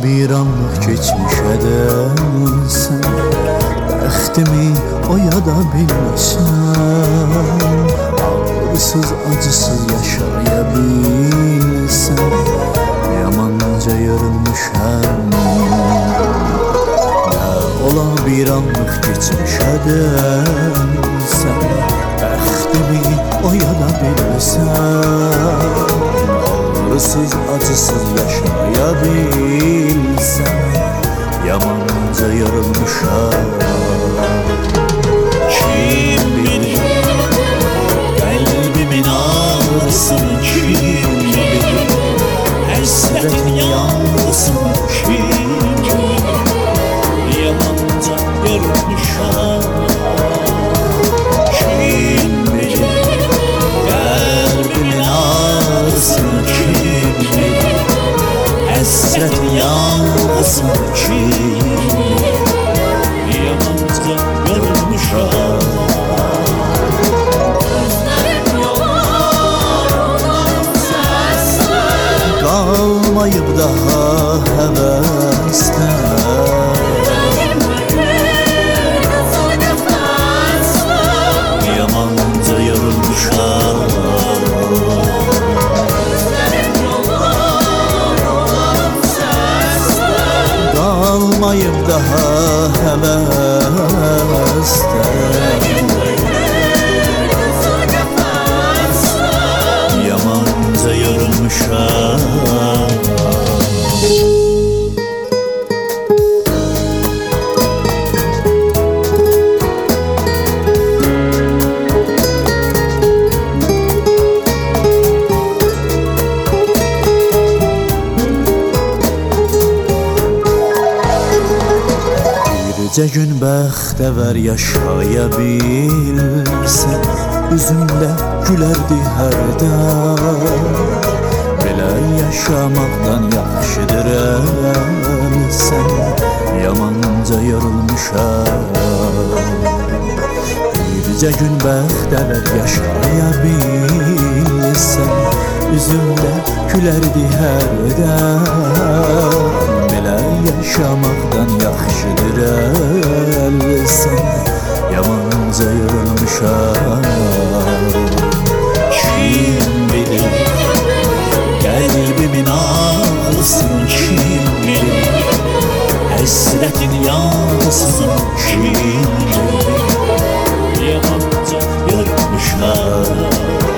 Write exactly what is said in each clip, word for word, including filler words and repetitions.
bir anlıq keçmişə dönsən, bəxtimi oyada bilməsən, ağrısız acısız yaşaya bilsən, yamanca yorulmuşam. Nə ola bir anlıq keçmişə dönsən, bəxtimi oyada bilməsən, ağrısız acısız yaşaya bilsən, yamanca yorulmuşam. Kim bilir kalbimin ağrısını, kim bilir hasretin yalnızını, kim bilir yamanca yorulmuşam. Kim bilir kalbimin ağrısını, kim bilir hasretin yalnızını, kim bilir yamanca yorulmuşam. Kalmayıp daha heveste, yamanca yorulmuşam. Kalmayıp daha heveste, yamanca yorulmuşam. Bircə gün bəxtəvər yaşaya bilsən, üzümlə gülərdi hərdən. Belə yaşamaqdan yaxşıdır ölsən, yamanca yorulmuşam. Bircə gün bəxtəvər yaşaya bilsən, üzümlə gülərdi hərdən. Belə yaşamaqdan yaxşıdır ölsən, yamanca yorulmuşam. Kim bilir kalbimin ağrısını, kim bilir hasretin yalnızını, kim bilir yamanca yorulmuşam.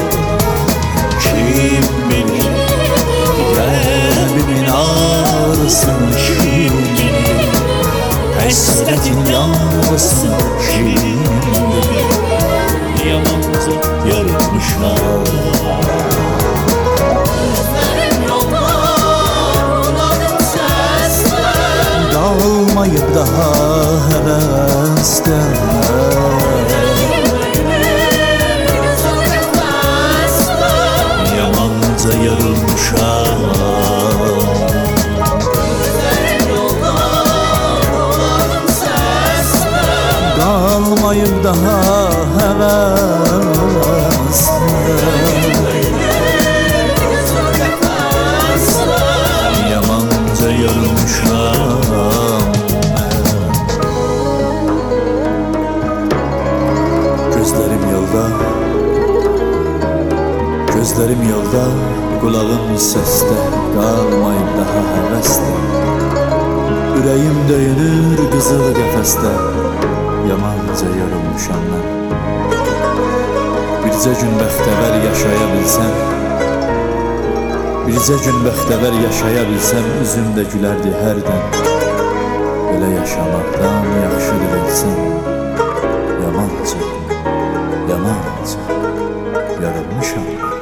Kim bilir kalbimin ağrısını, kim bilir hasretin yalnızını, kim bilir yamanca yorulmuşam. Kalmayıp daha heveste, yamanca yorulmuşam. Kalmayıp daha heveste, yamanca yorulmuşam. Gözlerim yolda, gözlerim yolda, kulağım seste, kalmayıp daha heveste. Ürəyim döyünür qızıl qəfəsdə, yamanca yorulmuşam mən. Bircə gün bəxtəvər yaşaya bilsəm, bircə gün bəxtəvər yaşaya bilsəm, üzümdə gülərdi hərdən. Belə yaşamaqdan yaxşıdır ölsəm, yamanca, yamanca yorulmuşam.